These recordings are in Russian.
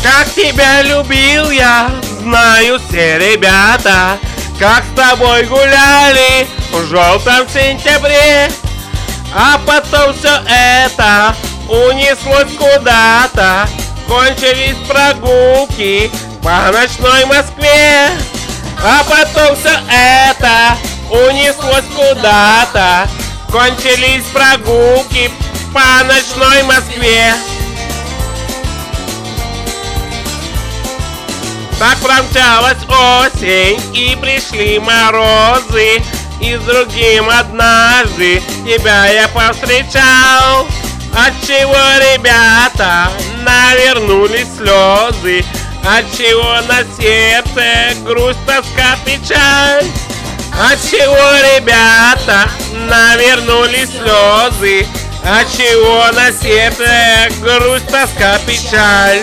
Как тебя любил я, знают все ребята, как с тобой гуляли в желтом сентябре. А потом все это унеслось куда-то, кончились прогулки по ночной Москве. А потом все это унеслось куда-то, кончились прогулки по ночной Москве. Так промчалась осень и пришли морозы, и с другим однажды тебя я повстречал. Отчего, ребята, навернулись слезы, отчего на сердце грусть, тоска, печаль? Отчего, ребята, навернулись слезы, отчего на сердце грусть, тоска, печаль?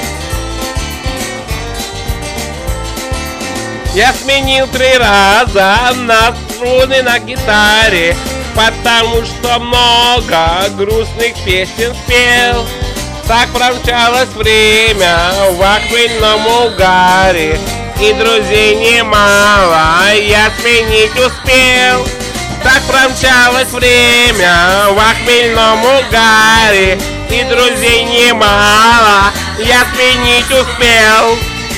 Я сменил 3 раза на струны на гитаре, потому что много грустных песен спел. Так промчалось время в аквильном угаре, и друзей немало я сменить успел. Так промчалось время в аквильном угаре, и друзей немало я сменить успел.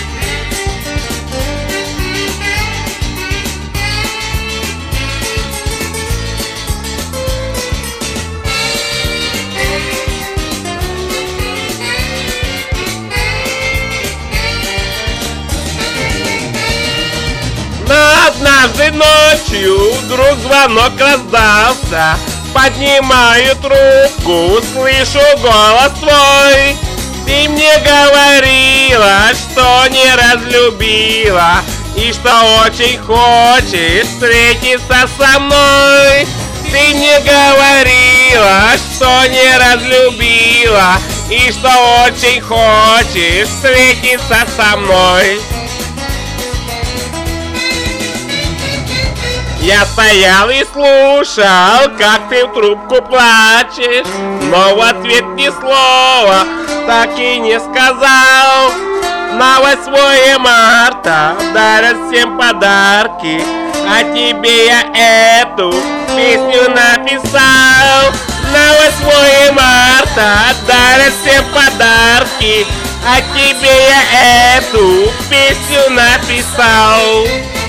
Но однажды ночью вдруг звонок раздался. Поднимаю трубку, слышу голос твой. Ты мне говорила, что не разлюбила, и что очень хочешь встретиться со мной. Ты мне говорила, что не разлюбила, и что очень хочешь встретиться со мной. Я стоял и слушал, как ты в трубку плачешь, но в ответ ни слова так и не сказал. На 8 марта дарят всем подарки, а тебе я эту песню написал. На 8 марта дарят всем подарки, а тебе я эту песню написал.